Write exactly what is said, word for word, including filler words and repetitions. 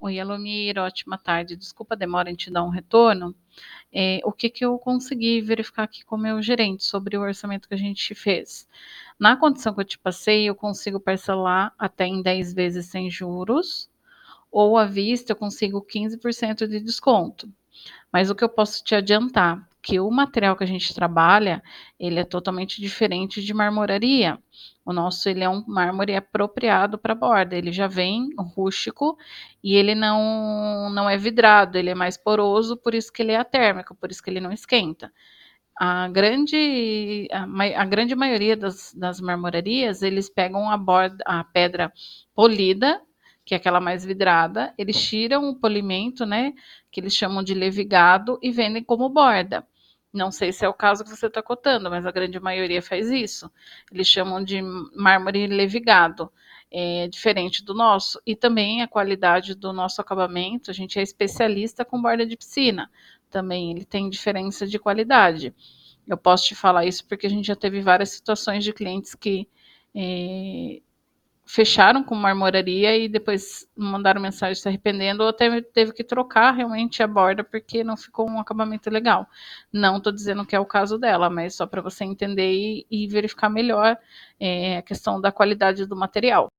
Oi, Alomir, ótima tarde. Desculpa a demora em te dar um retorno. Eh, o que que eu consegui verificar aqui com o meu gerente sobre o orçamento que a gente fez. Na condição que eu te passei, eu consigo parcelar até em dez vezes sem juros, ou à vista eu consigo quinze por cento de desconto. Mas o que eu posso te adiantar, que o material que a gente trabalha, ele é totalmente diferente de marmoraria. O nosso, ele é um mármore apropriado para borda, ele já vem rústico e ele não não é vidrado, ele é mais poroso, por isso que ele é atérmico, por isso que ele não esquenta. A grande a mai a grande maioria das das marmorarias, eles pegam a borda a pedra polida, que é aquela mais vidrada, eles tiram o polimento, né, que eles chamam de levigado e vendem como borda. Não sei se é o caso que você está cotando, mas a grande maioria faz isso. Eles chamam de mármore levigado, é diferente do nosso. E também a qualidade do nosso acabamento, a gente é especialista com borda de piscina, também ele tem diferença de qualidade. Eu posso te falar isso porque a gente já teve várias situações de clientes que, eh, fecharam com marmoraria e depois mandaram mensagem se arrependendo ou até teve que trocar realmente a borda, porque não ficou um acabamento legal. Não estou dizendo que é o caso dela, mas só para você entender e e verificar melhor, eh, a questão da qualidade do material.